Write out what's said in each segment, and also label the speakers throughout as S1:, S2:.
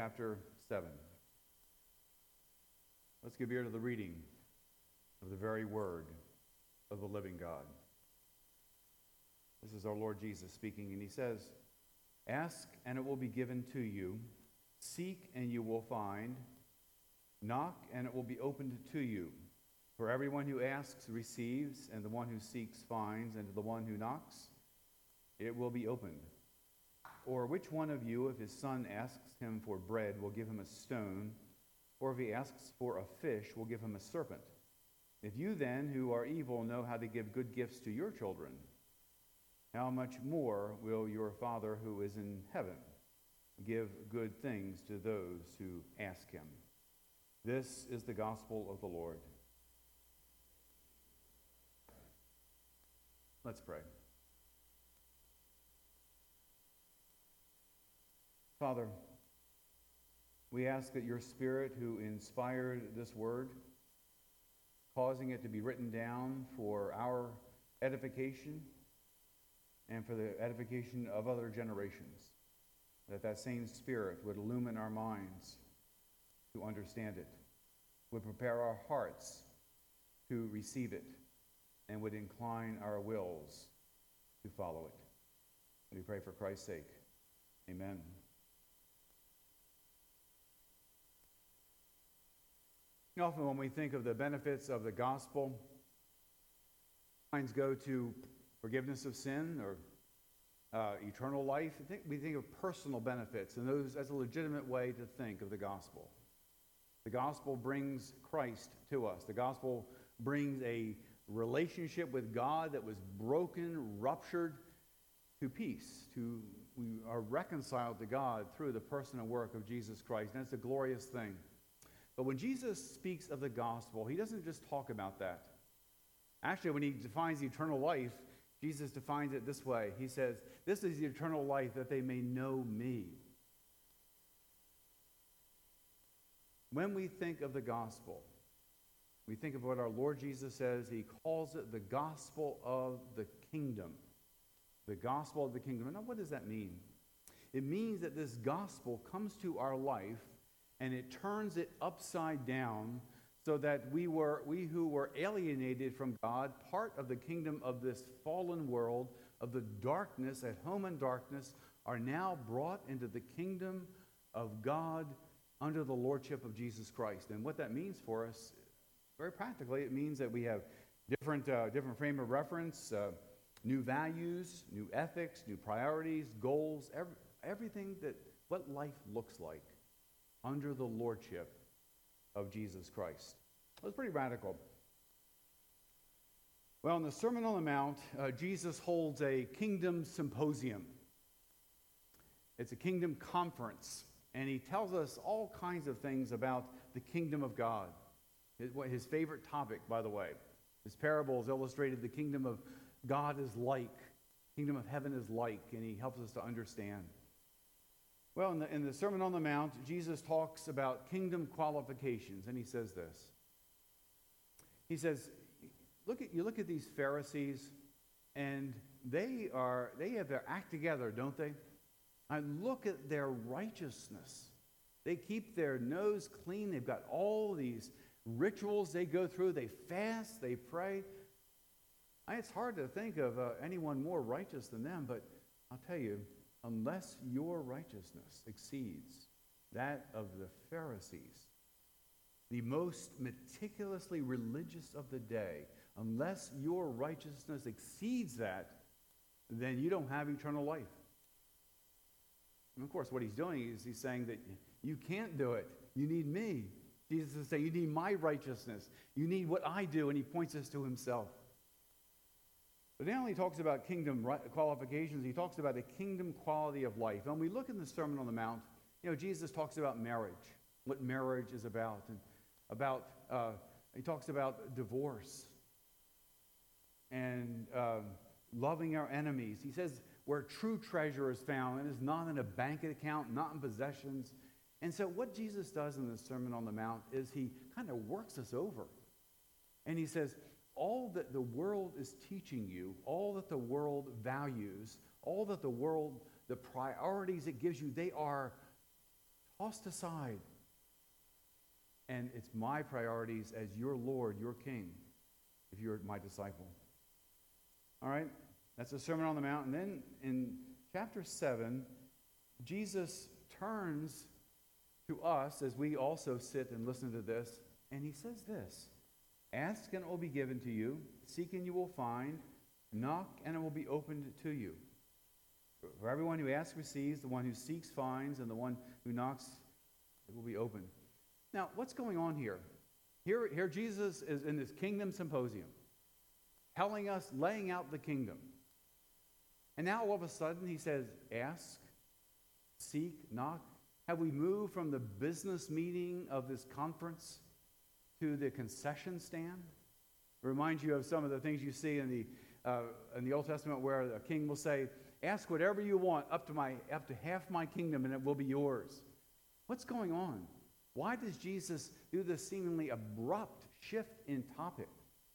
S1: chapter 7. Let's give ear to the reading of the very word of the living God. This is our Lord Jesus speaking, and he says, "Ask, and it will be given to you. Seek, and you will find. Knock, and it will be opened to you. For everyone who asks receives, and the one who seeks finds, and to the one who knocks, it will be opened. Or which one of you, if his son asks him for bread, will give him a stone? Or if he asks for a fish, will give him a serpent? If you then, who are evil, know how to give good gifts to your children, how much more will your Father who is in heaven give good things to those who ask him?" This is the gospel of the Lord. Let's pray. Father, we ask that your Spirit, who inspired this word, causing it to be written down for our edification and for the edification of other generations, that same Spirit would illumine our minds to understand it, would prepare our hearts to receive it, and would incline our wills to follow it. We pray for Christ's sake. Amen. Often when we think of the benefits of the gospel, minds go to forgiveness of sin or eternal life. We think of personal benefits, and those as a legitimate way to think of the gospel. The gospel brings Christ to us. The gospel brings a relationship with God that was broken, ruptured, to peace. We are reconciled to God through the person and work of Jesus Christ, and it's a glorious thing. But when Jesus speaks of the gospel, he doesn't just talk about that. Actually, when he defines eternal life, Jesus defines it this way. He says, "This is the eternal life, that they may know me." When we think of the gospel, we think of what our Lord Jesus says. He calls it the gospel of the kingdom. The gospel of the kingdom. Now, what does that mean? It means that this gospel comes to our life and it turns it upside down, so that we who were alienated from God, part of the kingdom of this fallen world, of the darkness, at home in darkness, are now brought into the kingdom of God under the lordship of Jesus Christ. And what that means for us, very practically, it means that we have different frame of reference, new values, new ethics, new priorities, goals, everything that what life looks like under the lordship of Jesus Christ. It was pretty radical. Well, in the Sermon on the Mount, Jesus holds a kingdom symposium. It's a kingdom conference, and he tells us all kinds of things about the kingdom of God. His favorite topic, by the way. His parables illustrated the kingdom of God is like, kingdom of heaven is like, and he helps us to understand. Well, in the Sermon on the Mount, Jesus talks about kingdom qualifications, and he says this. He says, you look at these Pharisees, and they have their act together, don't they? I look at their righteousness. They keep their nose clean. They've got all these rituals they go through. They fast, they pray. It's hard to think of anyone more righteous than them, but I'll tell you, unless your righteousness exceeds that of the Pharisees, the most meticulously religious of the day, unless your righteousness exceeds that, then you don't have eternal life. And of course, what he's doing is he's saying that you can't do it. You need me. Jesus is saying, you need my righteousness. You need what I do, and he points us to himself. But now he talks about kingdom qualifications. He talks about a kingdom quality of life. And when we look in the Sermon on the Mount, Jesus talks about marriage, what marriage is about, and he talks about divorce and loving our enemies. He says where true treasure is found, it is not in a bank account, not in possessions. And so what Jesus does in the Sermon on the Mount is he kind of works us over. And he says, all that the world is teaching you, all that the world values, all that the world, the priorities it gives you, they are tossed aside. And it's my priorities as your Lord, your King, if you're my disciple. All right? That's the Sermon on the Mount. And then in chapter 7, Jesus turns to us as we also sit and listen to this, and he says this: ask and it will be given to you, seek and you will find, knock and it will be opened to you. For everyone who asks receives, the one who seeks finds, and the one who knocks, it will be opened. Now, what's going on here? Here Jesus is in this kingdom symposium, telling us, laying out the kingdom. And now all of a sudden he says, ask, seek, knock. Have we moved from the business meeting of this conference to the concession stand? It reminds you of some of the things you see in the Old Testament where a king will say, ask whatever you want up to half my kingdom and it will be yours. What's going on? Why does Jesus do this seemingly abrupt shift in topic?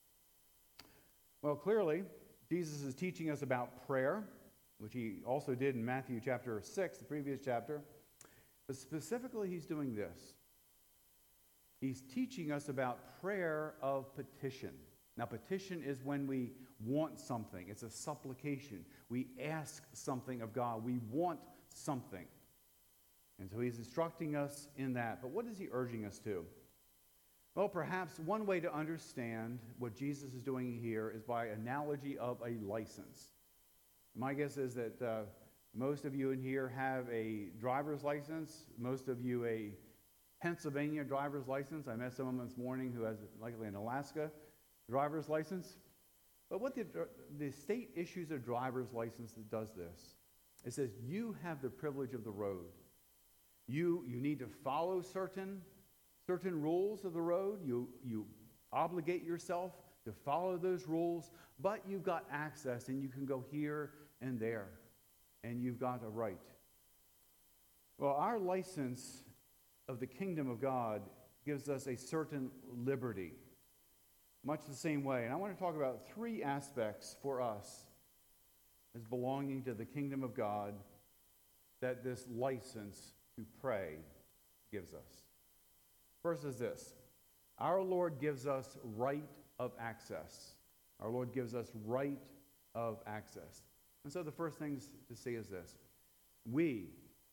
S1: Well, clearly, Jesus is teaching us about prayer, which he also did in Matthew chapter 6, the previous chapter. But specifically, he's doing this. He's teaching us about prayer of petition. Now, petition is when we want something. It's a supplication. We ask something of God. We want something. And so he's instructing us in that. But what is he urging us to? Well, perhaps one way to understand what Jesus is doing here is by analogy of a license. My guess is that most of you in here have a driver's license. Most of you a Pennsylvania driver's license. I met someone this morning who has likely an Alaska driver's license. But what the state issues a driver's license that does this, it says you have the privilege of the road. You need to follow certain rules of the road. You obligate yourself to follow those rules, but you've got access and you can go here and there, and you've got a right. Well, our license of the kingdom of God gives us a certain liberty, much the same way. And I want to talk about three aspects for us as belonging to the kingdom of God that this license to pray gives us. First is this: our Lord gives us right of access. Our Lord gives us right of access. And so the first thing to see is this: we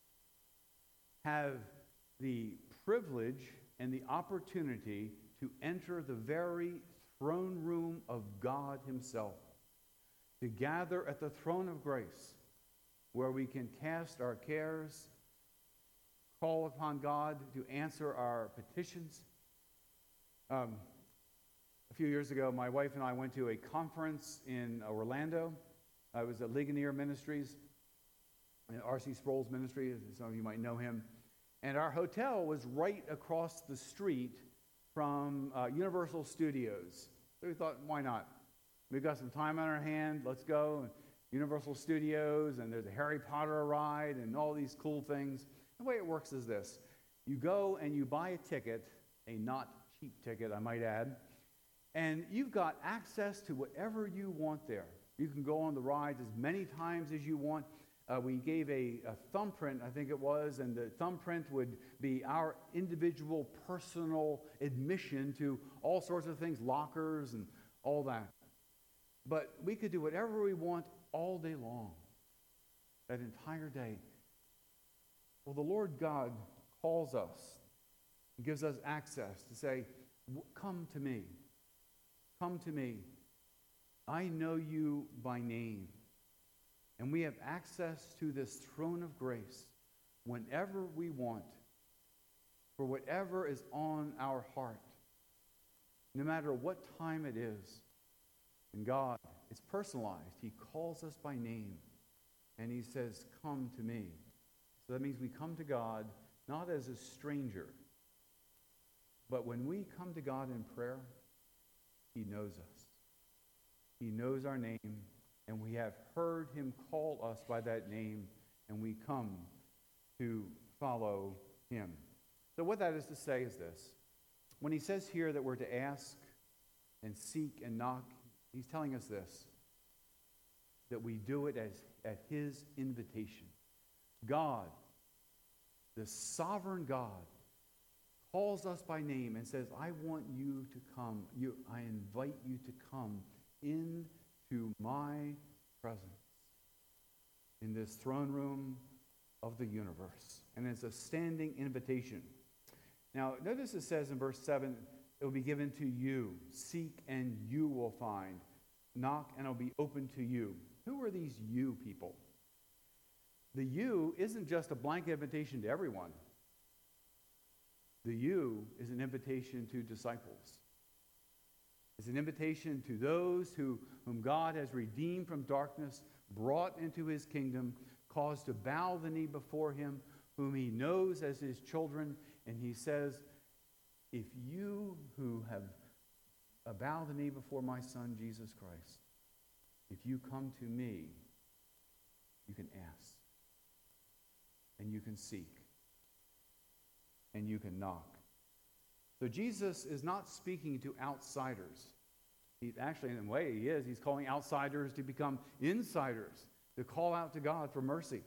S1: have the privilege and the opportunity to enter the very throne room of God himself, to gather at the throne of grace where we can cast our cares, call upon God to answer our petitions. A few years ago, my wife and I went to a conference in Orlando. I was at Ligonier Ministries, R.C. Sproul's ministry, some of you might know him. And our hotel was right across the street from Universal Studios. So we thought, why not? We've got some time on our hand, let's go. Universal Studios, and there's a Harry Potter ride and all these cool things. The way it works is this: you go and you buy a ticket, a not cheap ticket, I might add, and you've got access to whatever you want there. You can go on the rides as many times as you want. We gave a thumbprint, I think it was, and the thumbprint would be our individual personal admission to all sorts of things, lockers and all that. But we could do whatever we want all day long, that entire day. Well, the Lord God calls us and gives us access to say, come to me. Come to me. I know you by name. And we have access to this throne of grace whenever we want, for whatever is on our heart, no matter what time it is. And God, it's personalized. He calls us by name, and he says, come to me. So that means we come to God not as a stranger, but when we come to God in prayer, he knows us. He knows our name, and we have heard him call us by that name, and we come to follow him. So what that is to say is this: when he says here that we're to ask and seek and knock, he's telling us this, that we do it at his invitation. God the sovereign God, calls us by name and says, I want you to come. I invite you to come into my presence in this throne room of the universe. And it's a standing invitation. Now, notice it says in verse 7, it will be given to you. Seek and you will find. Knock and it will be open to you. Who are these you people? The you isn't just a blanket invitation to everyone. The you is an invitation to disciples. It's an invitation to those whom God has redeemed from darkness, brought into his kingdom, caused to bow the knee before him, whom he knows as his children. And he says, if you who have bowed the knee before my Son, Jesus Christ, if you come to me, you can ask, and you can seek, and you can knock. So Jesus is not speaking to outsiders. He actually, in a way, he is. He's calling outsiders to become insiders, to call out to God for mercy.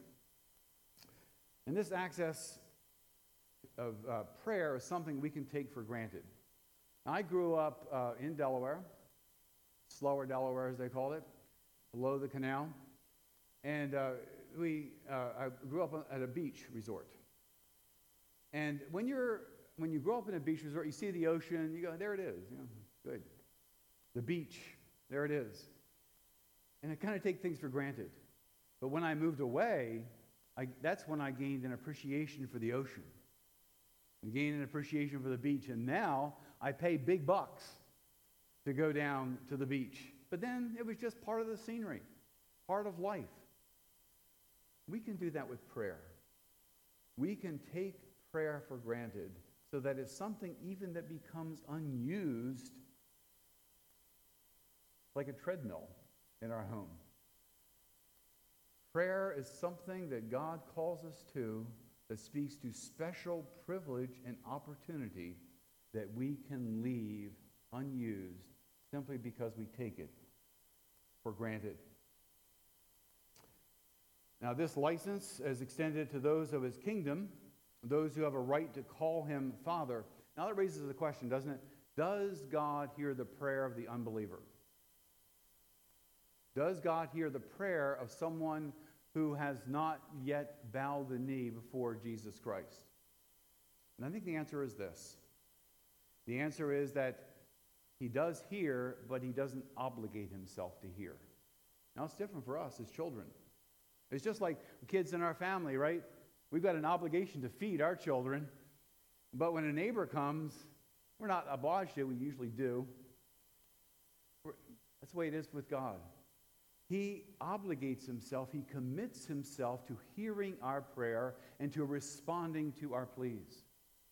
S1: And this access of prayer is something we can take for granted. I grew up in Delaware, Slower Delaware as they call it, below the canal. And I grew up at a beach resort. And when you grow up in a beach resort, you see the ocean, you go, there it is, good. The beach, there it is. And I kind of take things for granted. But when I moved away, that's when I gained an appreciation for the ocean. I gained an appreciation for the beach. And now I pay big bucks to go down to the beach. But then it was just part of the scenery, part of life. We can do that with prayer. We can take prayer for granted so that it's something even that becomes unused, like a treadmill in our home. Prayer is something that God calls us to that speaks to special privilege and opportunity that we can leave unused simply because we take it for granted. Now, this license is extended to those of his kingdom, those who have a right to call him Father. Now, that raises a question, doesn't it? Does God hear the prayer of the unbeliever? Does God hear the prayer of someone who has not yet bowed the knee before Jesus Christ? And I think the answer is this. The answer is that he does hear, but he doesn't obligate himself to hear. Now, it's different for us as children. It's just like kids in our family, right? We've got an obligation to feed our children, but when a neighbor comes, we're not obliged to. We usually do. That's the way it is with God. He obligates himself, he commits himself to hearing our prayer and to responding to our pleas.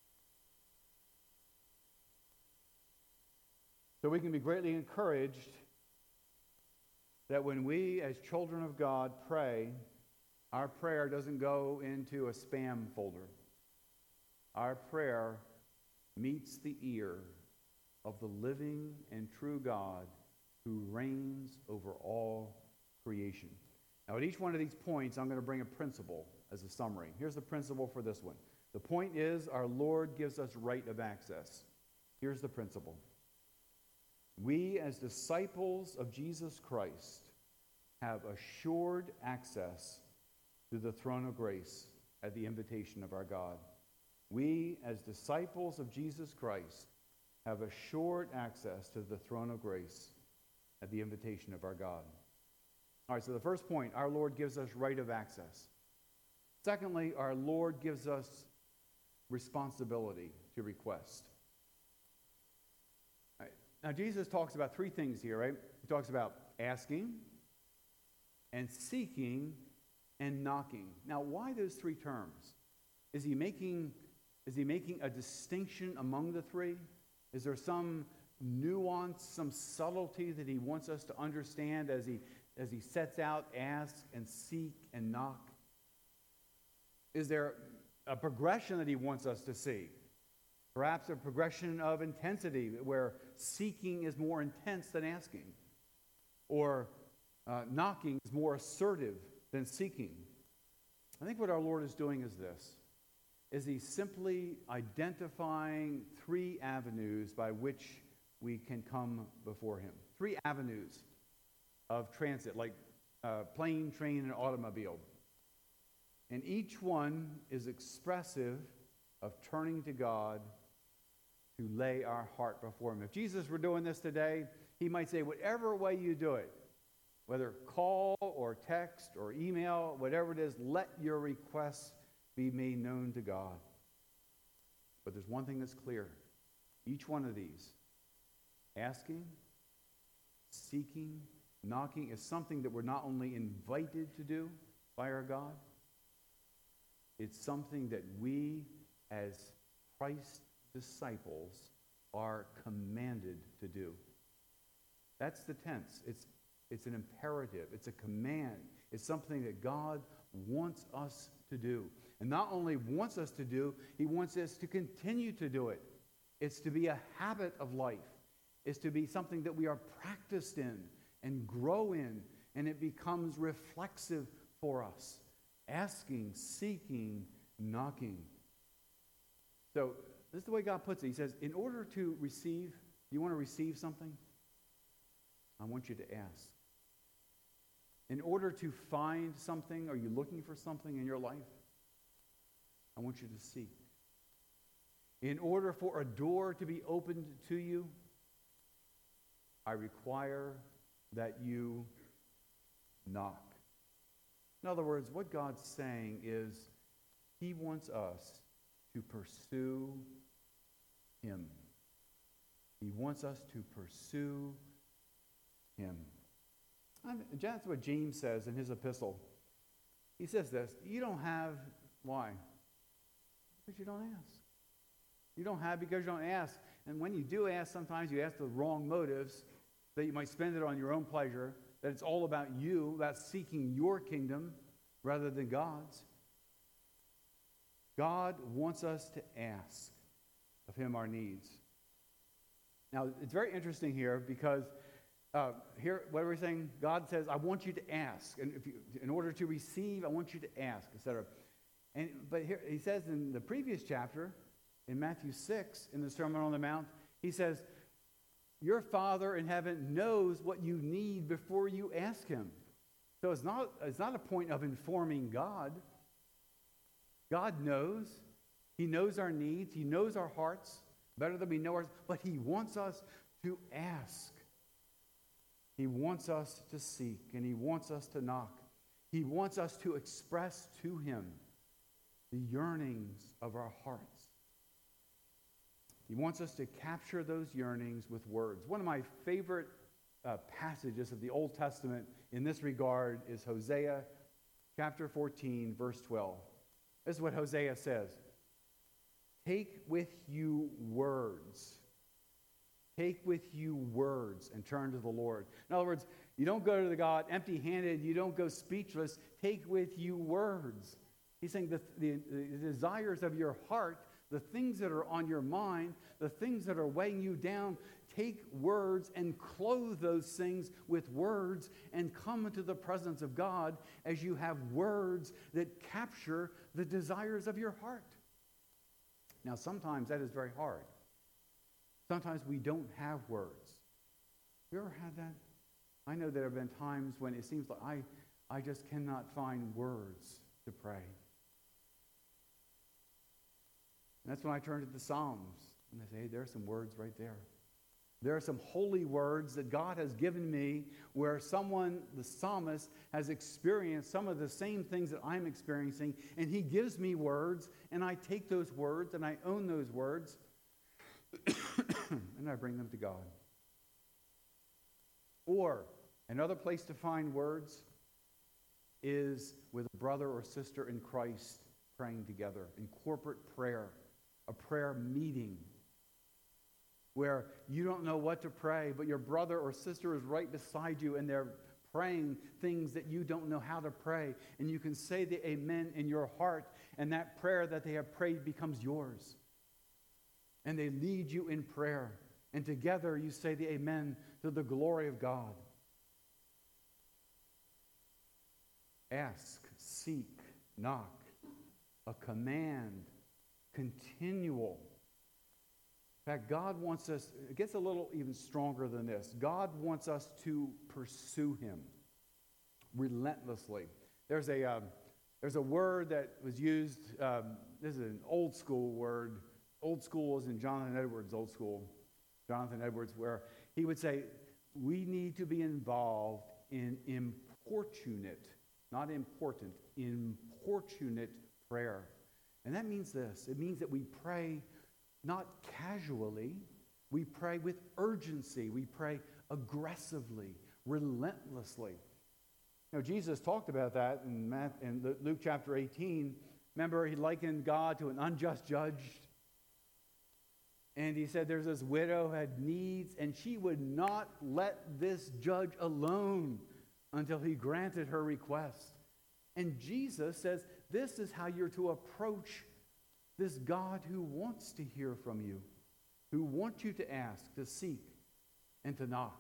S1: So we can be greatly encouraged that when we, as children of God, pray, our prayer doesn't go into a spam folder. Our prayer meets the ear of the living and true God who reigns over all creation. Now, at each one of these points, I'm going to bring a principle as a summary. Here's the principle for this one. The point is, our Lord gives us right of access. Here's the principle. We, as disciples of Jesus Christ, have assured access to the throne of grace at the invitation of our God. We, as disciples of Jesus Christ, have assured access to the throne of grace at the invitation of our God. All right, so the first point, our Lord gives us right of access. Secondly, our Lord gives us responsibility to request. All right. Now, Jesus talks about three things here, right? He talks about asking and seeking and knocking. Now, why those three terms? Is he making a distinction among the three? Is there some nuance, some subtlety that he wants us to understand as he sets out ask and seek and knock? Is there a progression that he wants us to see? Perhaps a progression of intensity where seeking is more intense than asking, or knocking is more assertive than seeking. I think what our Lord is doing is this. is he's simply identifying three avenues by which we can come before him. Three avenues of transit, like plane, train, and automobile. And each one is expressive of turning to God to lay our heart before him. If Jesus were doing this today, he might say, whatever way you do it, whether call or text or email, whatever it is, let your requests be made known to God. But there's one thing that's clear. Each one of these, asking, seeking, knocking, is something that we're not only invited to do by our God, it's something that we as Christ's disciples are commanded to do. That's the tense. It's an imperative. It's a command. It's something that God wants us to do. And not only wants us to do, he wants us to continue to do it. It's to be a habit of life. It's to be something that we are practiced in and grow in, and it becomes reflexive for us. Asking, seeking, knocking. So this is the way God puts it. He says, in order to receive, you want to receive something? I want you to ask. In order to find something, are you looking for something in your life? I want you to seek. In order for a door to be opened to you, I require that you knock. In other words, what God's saying is he wants us to pursue him. He wants us to pursue him. That's what James says in his epistle. He says this, you don't have, why? Because you don't ask. You don't have because you don't ask. And when you do ask, sometimes you ask the wrong motives, that you might spend it on your own pleasure, that it's all about you, about seeking your kingdom rather than God's. God wants us to ask of him our needs. Now, it's very interesting here because here, what we're saying, God says, I want you to ask. And in order to receive, I want you to ask, etc. But here, he says in the previous chapter, in Matthew 6, in the Sermon on the Mount, he says, your Father in heaven knows what you need before you ask him. So it's not a point of informing God. God knows. He knows our needs. He knows our hearts better than we know ours. But he wants us to ask. He wants us to seek, and he wants us to knock. He wants us to express to him the yearnings of our hearts. He wants us to capture those yearnings with words. One of my favorite passages of the Old Testament in this regard is Hosea chapter 14, verse 12. This is what Hosea says. Take with you words. Take with you words and turn to the Lord. In other words, you don't go to the God empty-handed. You don't go speechless. Take with you words. He's saying the desires of your heart, the things that are on your mind, the things that are weighing you down, take words and clothe those things with words and come into the presence of God as you have words that capture the desires of your heart. Now, sometimes that is very hard. Sometimes we don't have words. You ever had that? I know there have been times when it seems like I just cannot find words to pray. And that's when I turn to the Psalms and I say, hey, there are some words right there. There are some holy words that God has given me where someone, the psalmist, has experienced some of the same things that I'm experiencing, and he gives me words, and I take those words, and I own those words, and I bring them to God. Or another place to find words is with a brother or sister in Christ praying together in corporate prayer, a prayer meeting where you don't know what to pray, but your brother or sister is right beside you and they're praying things that you don't know how to pray. And you can say the amen in your heart, and that prayer that they have prayed becomes yours. And they lead you in prayer. And together you say the amen to the glory of God. Ask, seek, knock. A command continual. In fact, God wants us, it gets a little even stronger than this. God wants us to pursue him relentlessly. There's a word that was used, this is an old school word. Old school is in Jonathan Edwards' old school. Jonathan Edwards, where he would say, we need to be involved in importunate, not important, importunate prayer. And that means this. It means that we pray not casually. We pray with urgency. We pray aggressively, relentlessly. You know, Jesus talked about that in Luke chapter 18. Remember, he likened God to an unjust judge. And he said there's this widow who had needs, and she would not let this judge alone until he granted her request. And Jesus says this is how you're to approach this God who wants to hear from you, who wants you to ask, to seek, and to knock.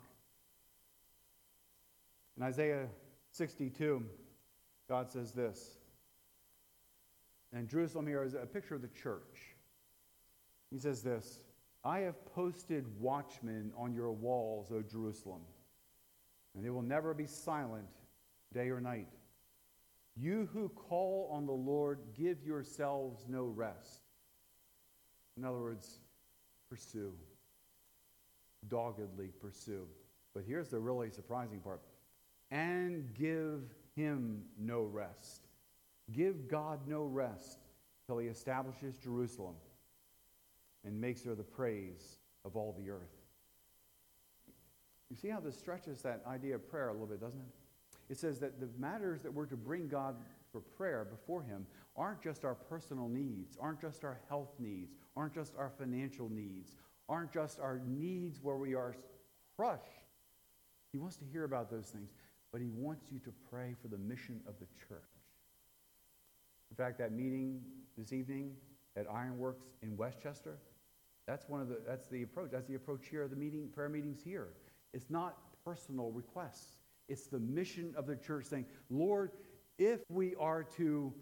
S1: In Isaiah 62, God says this. And Jerusalem here is a picture of the church. He says this, I have posted watchmen on your walls, O Jerusalem, and they will never be silent day or night. You who call on the Lord, give yourselves no rest. In other words, pursue. Doggedly pursue. But here's the really surprising part. And give him no rest. Give God no rest till he establishes Jerusalem and makes her the praise of all the earth. You see how this stretches that idea of prayer a little bit, doesn't it? It says that the matters that we're to bring God for prayer before him aren't just our personal needs, aren't just our health needs, aren't just our financial needs, aren't just our needs where we are crushed. He wants to hear about those things, but he wants you to pray for the mission of the church. In fact, that meeting this evening at Ironworks in Westchester, that's the approach. That's the approach here of the prayer meetings here. It's not personal requests. It's the mission of the church saying, Lord, if we are to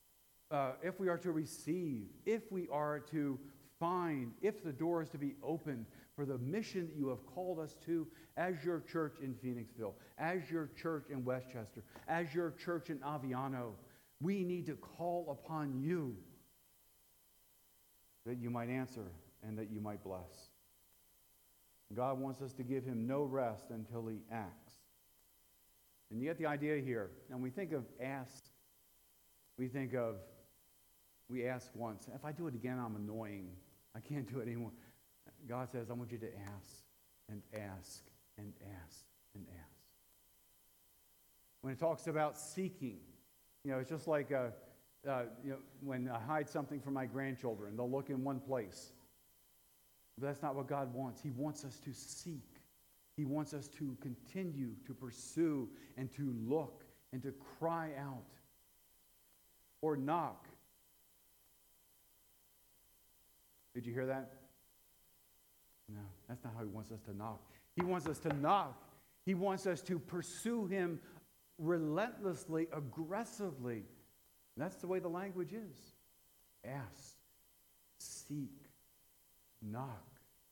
S1: receive, if we are to find, if the door is to be opened for the mission that you have called us to as your church in Phoenixville, as your church in Westchester, as your church in Aviano, we need to call upon you that you might answer and that you might bless. God wants us to give him no rest until he acts. And you get the idea here. And we think of ask. We ask once. If I do it again, I'm annoying. I can't do it anymore. God says, I want you to ask and ask and ask and ask. When it talks about seeking, it's just like when I hide something from my grandchildren, they'll look in one place. But that's not what God wants. He wants us to seek. He wants us to continue to pursue and to look and to cry out or knock. Did you hear that? No, that's not how he wants us to knock. He wants us to knock. He wants us to pursue him relentlessly, aggressively. And that's the way the language is. Ask, seek, knock.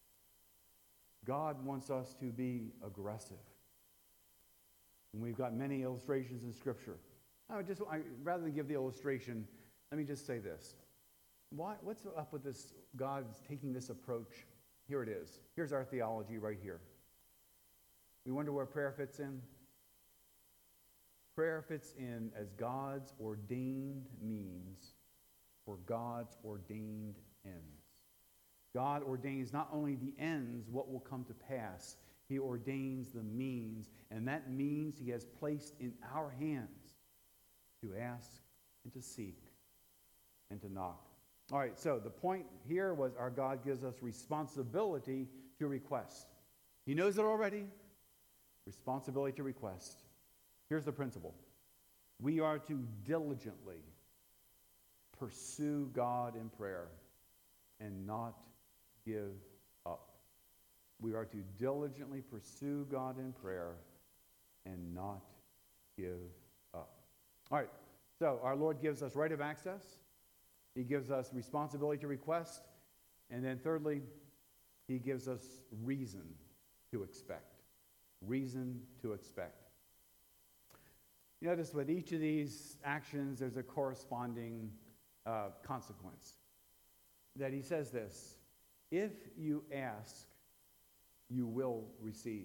S1: God wants us to be aggressive. And we've got many illustrations in Scripture. Rather than give the illustration, let me just say this. What's up with this, God's taking this approach? Here it is. Here's our theology right here. We wonder where prayer fits in. Prayer fits in as God's ordained means for God's ordained ends. God ordains not only the ends, what will come to pass, he ordains the means, and that means he has placed in our hands to ask and to seek and to knock. All right, so the point here was our God gives us responsibility to request. He knows it already. Responsibility to request. Here's the principle. We are to diligently pursue God in prayer and not give up. We are to diligently pursue God in prayer and not give up. All right, so our Lord gives us right of access. He gives us responsibility to request. And then thirdly, he gives us reason to expect. Reason to expect. You notice with each of these actions, there's a corresponding consequence. That he says this, if you ask, you will receive.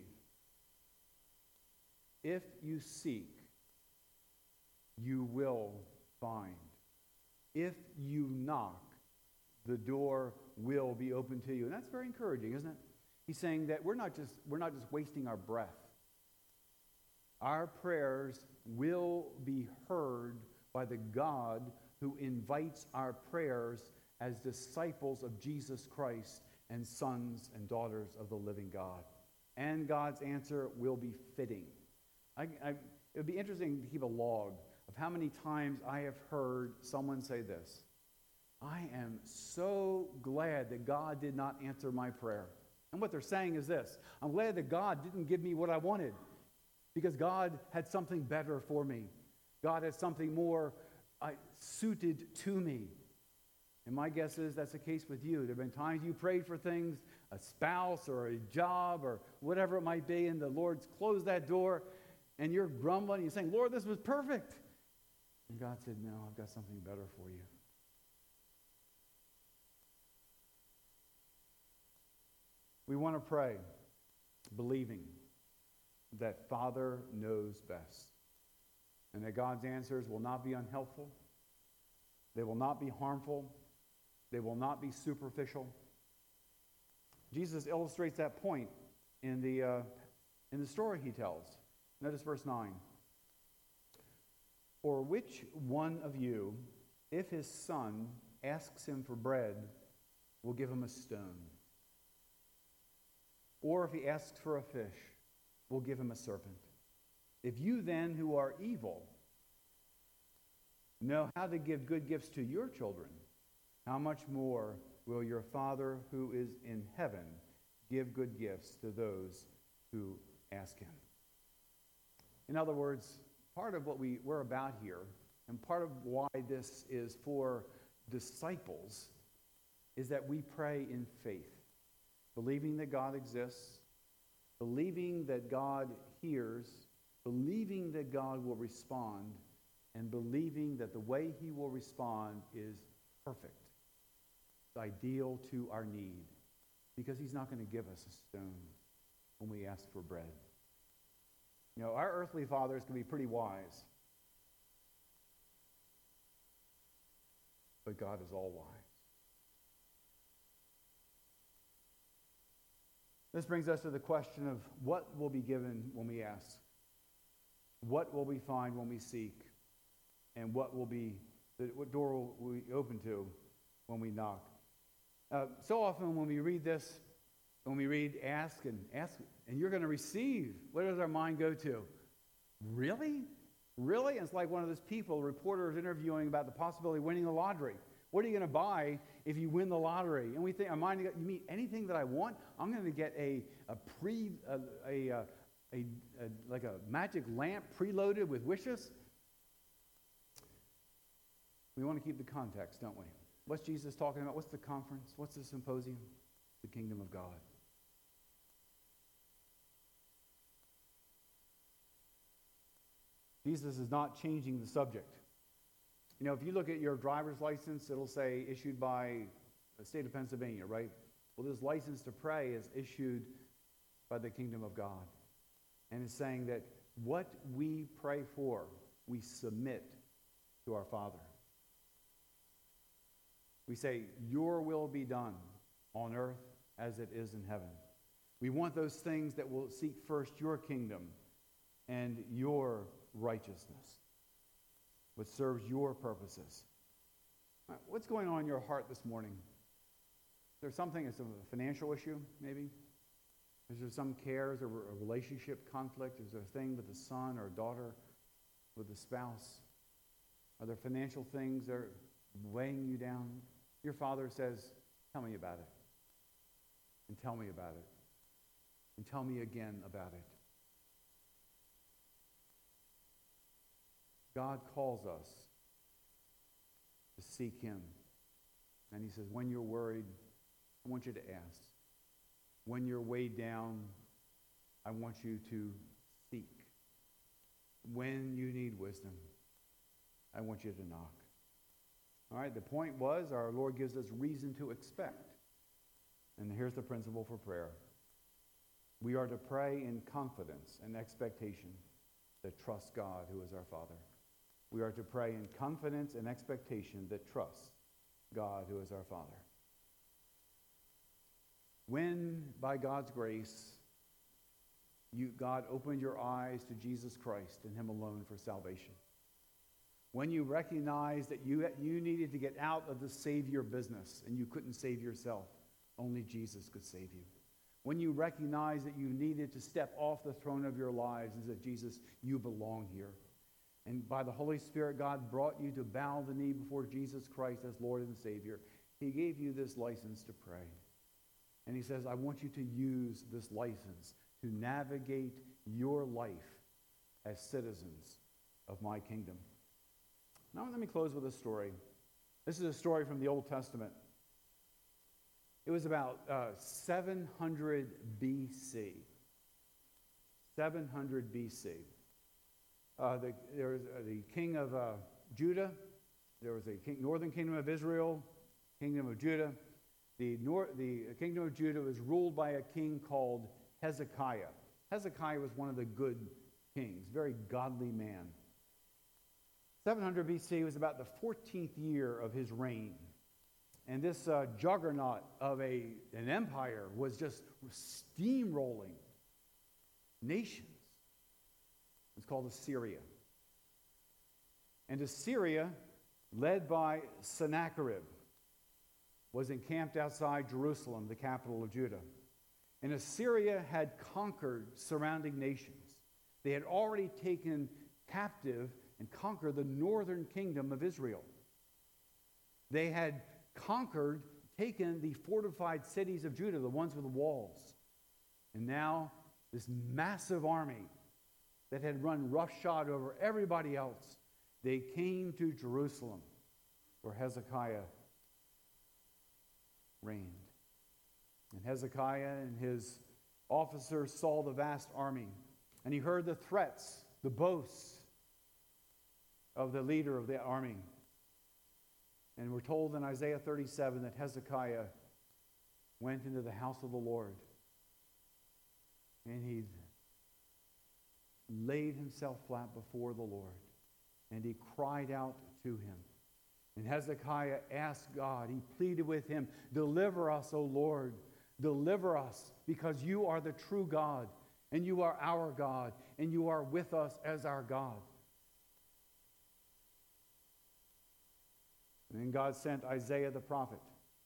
S1: If you seek, you will find. If you knock, the door will be open to you. And that's very encouraging, isn't it? He's saying that we're not just wasting our breath. Our prayers will be heard by the God who invites our prayers as disciples of Jesus Christ and sons and daughters of the living God. And God's answer will be fitting. It would be interesting to keep a log of how many times I have heard someone say this: I am so glad that God did not answer my prayer. And what they're saying is this: I'm glad that God didn't give me what I wanted, because God had something better for me. God had something more suited to me. And my guess is that's the case with you. There have been times you prayed for things, a spouse or a job or whatever it might be, and the Lord's closed that door, and you're grumbling, and you're saying, Lord, this was perfect. And God said, no, I've got something better for you. We want to pray believing that Father knows best, and that God's answers will not be unhelpful, they will not be harmful, they will not be superficial. Jesus illustrates that point in the story he tells. Notice verse 9. Or which one of you, if his son asks him for bread, will give him a stone? Or if he asks for a fish, will give him a serpent? If you then, who are evil, know how to give good gifts to your children, how much more will your Father who is in heaven give good gifts to those who ask him? In other words, part of what we're about here, and part of why this is for disciples, is that we pray in faith, believing that God exists, believing that God hears, believing that God will respond, and believing that the way he will respond is perfect, ideal to our need, because he's not going to give us a stone when we ask for bread. You know, our earthly fathers can be pretty wise, but God is all wise. This brings us to the question of what will be given when we ask, what will we find when we seek, and what door will we open to when we knock. So often when we read this, when we read ask and you're going to receive, what does our mind go to? Really? Really? It's like one of those people, reporters interviewing about the possibility of winning the lottery. What are you going to buy if you win the lottery? And we think, our mind, you mean anything that I want? I'm going to get like a magic lamp preloaded with wishes. We want to keep the context, don't we? What's Jesus talking about? What's the conference? What's the symposium? The kingdom of God. Jesus is not changing the subject. You know, if you look at your driver's license, it'll say issued by the state of Pennsylvania, right? Well, this license to pray is issued by the kingdom of God. And it's saying that what we pray for, we submit to our Father. We say, your will be done on earth as it is in heaven. We want those things that will seek first your kingdom and your righteousness, what serves your purposes. What's going on in your heart this morning? Is there something, it's a financial issue, maybe? Is there some cares or a relationship conflict? Is there a thing with a son or a daughter, with a spouse? Are there financial things that are weighing you down? Your Father says, tell me about it. And tell me about it. And tell me again about it. God calls us to seek him And he says, when you're worried, I want you to ask. When you're weighed down, I want you to seek. When you need wisdom, I want you to knock. All right, the point was our Lord gives us reason to expect. And here's the principle for prayer. We are to pray in confidence and expectation that trusts God, who is our Father. We are to pray in confidence and expectation that trusts God, who is our Father. When, by God's grace, God opened your eyes to Jesus Christ and him alone for salvation. When you recognized that you needed to get out of the savior business and you couldn't save yourself, only Jesus could save you. When you recognized that you needed to step off the throne of your lives and said, Jesus, you belong here. And by the Holy Spirit, God brought you to bow the knee before Jesus Christ as Lord and Savior. He gave you this license to pray. And he says, I want you to use this license to navigate your life as citizens of my kingdom. Now let me close with a story. This is a story from the Old Testament. It was about 700 BC. 700 BC. There was the king of Judah. There was a northern kingdom of Israel, kingdom of Judah. The kingdom of Judah was ruled by a king called Hezekiah. Hezekiah was one of the good kings, very godly man. 700 BC was about the 14th year of his reign. And this juggernaut of an empire was just steamrolling nations. It's called Assyria. And Assyria, led by Sennacherib, was encamped outside Jerusalem, the capital of Judah. And Assyria had conquered surrounding nations. They had already taken captive and conquered the northern kingdom of Israel. They had taken the fortified cities of Judah, the ones with the walls. And now this massive army that had run roughshod over everybody else, they came to Jerusalem, where Hezekiah reigned. And Hezekiah and his officers saw the vast army, and he heard the threats, the boasts of the leader of the army. And we're told in Isaiah 37 that Hezekiah went into the house of the Lord, and he laid himself flat before the Lord, and he cried out to him. And Hezekiah asked God, he pleaded with him, deliver us, O Lord, deliver us, because you are the true God, and you are our God, and you are with us as our God. And then God sent Isaiah the prophet.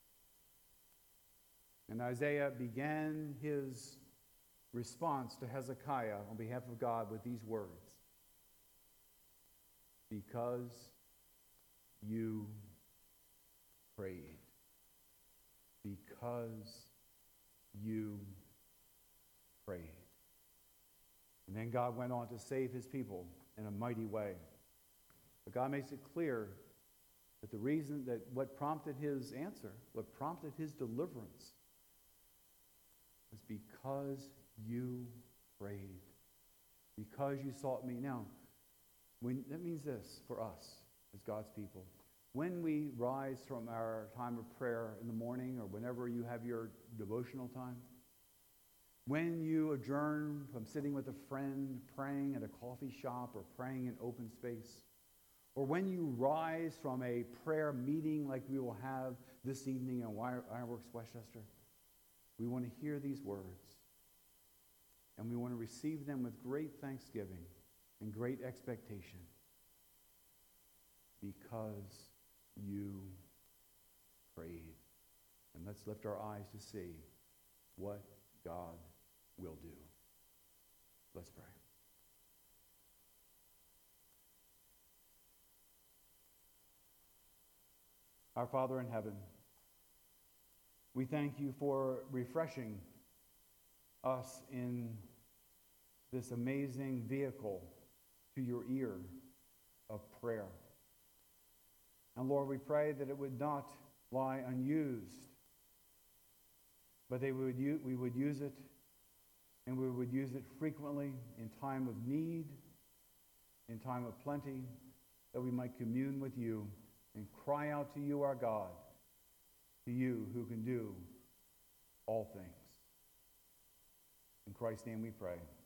S1: And Isaiah began his response to Hezekiah on behalf of God with these words. Because you prayed. Because you prayed. And then God went on to save his people in a mighty way. But God makes it clear that the reason that what prompted his answer, what prompted his deliverance, was because you prayed. Because you sought me. Now, that means this for us as God's people. When we rise from our time of prayer in the morning or whenever you have your devotional time, when you adjourn from sitting with a friend, praying at a coffee shop or praying in open space, or when you rise from a prayer meeting like we will have this evening in Ironworks Westchester, we want to hear these words. And we want to receive them with great thanksgiving and great expectation. Because you prayed. And let's lift our eyes to see what God will do. Let's pray. Our Father in heaven, we thank you for refreshing us in this amazing vehicle to your ear of prayer. And Lord, we pray that it would not lie unused, but we would use it, and we would use it frequently in time of need, in time of plenty, that we might commune with you and cry out to you, our God, to you who can do all things. In Christ's name we pray.